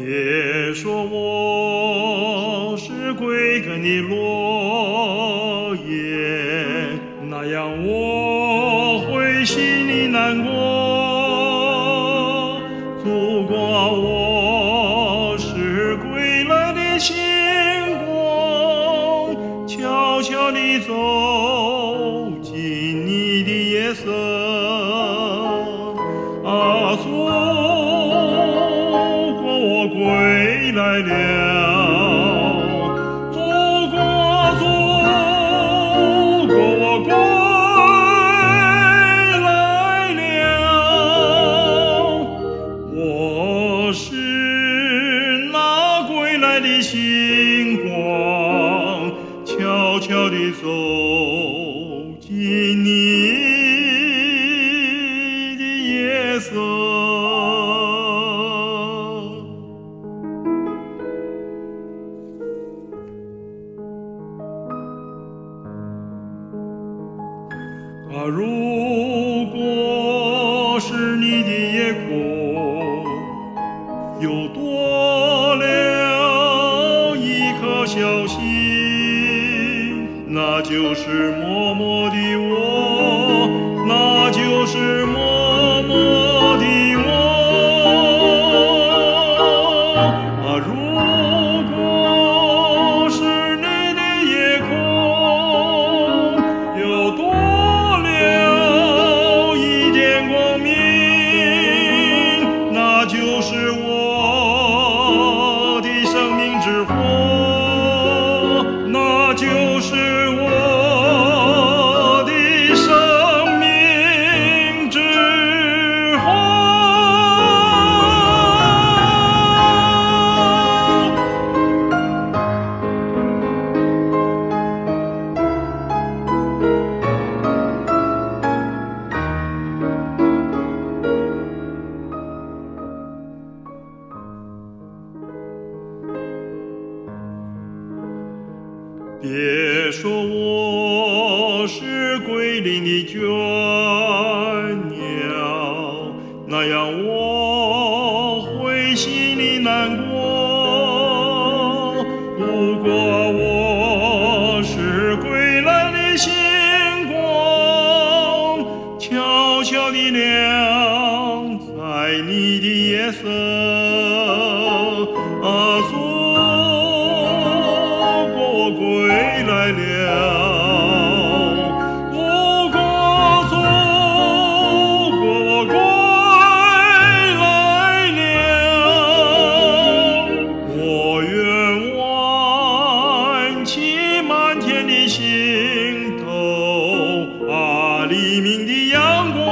别说我是归根的落叶，那样我会心里难过。不过我是归来的星光，悄悄地走进你的夜色。啊，走过我归来了，走过我归来了。我是那归来的星光，悄悄地走进你的夜色。啊，如果是你的夜空又多了一颗小星，那就是默默的我，那就是默默的我。啊，如果是你的夜空又多了一点光明，那就是我的生命之火，那就是我的生命之火。别说我是归林的倦鸟，那样我会心里难过。不过我是归来的星光，悄悄地亮在你的夜色。啊，走过我归来了，不过走过我归来了。我愿挽起满天的星斗，啊，黎明的阳光